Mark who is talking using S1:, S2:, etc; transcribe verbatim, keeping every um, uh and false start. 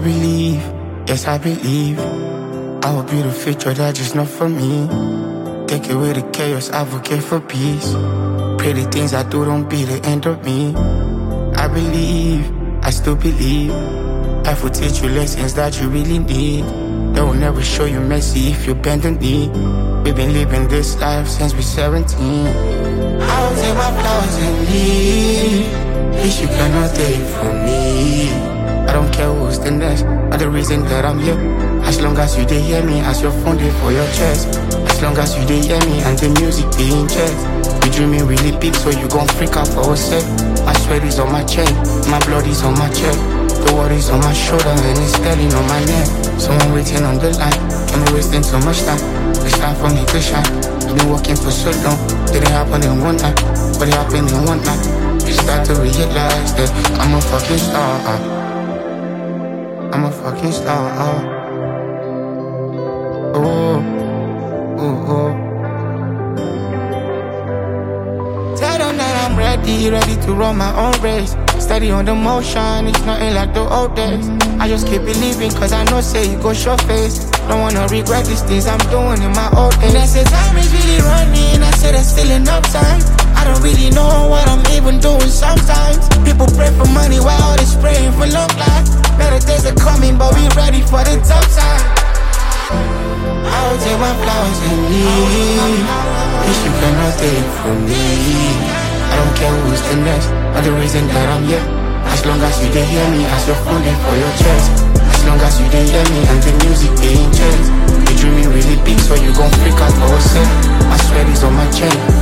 S1: believe, yes I believe I will be the future that just not for me. Take away the chaos, advocate for peace. Pray the things I do don't be the end of me. I believe, I still believe life will teach you lessons that you really need. They will never show you mercy if you bend the knee. We've been living this life since we're seventeen. I will take my flowers and leave. Please, you cannot take it from me. I don't care who's the next, or the reason that I'm here. As long as you dey hear me, as your phone dey for your chest. As long as you dey hear me and the music dey in chest. You dreaming really big, so you gon' freak out for a sec. My sweat is on my chain, my blood is on my chest. The worries on my shoulder and it's standing on my neck. Someone waiting on the line, can be wasting so much time. It's time for me to shine. I've been working for so long, didn't happen in one night, but it happened in one night. You start to realize that I'm a fucking star. I'm a fucking star. Oh, oh, oh. Tell them that I'm ready, ready to run my own race. Steady on the motion, it's nothing like the old days. I just keep believing cause I know say you go show face. Don't wanna regret these things I'm doing in my old age. They say time is really running, I say there's still enough time. I don't really know what I'm even doing sometimes. People pray for money while they praying for long life. Better days are coming but we ready for the tough time. I will take my flowers and leave. Wish you cannot take it from me. I don't care who's the next, or the reason that I'm here. As long as you dey hear me, as your phone dey for your chest. As long as you dey hear me and the music dey in chest. You dreaming really big, so you gon' freak out for a sec. My sweat is on my chain,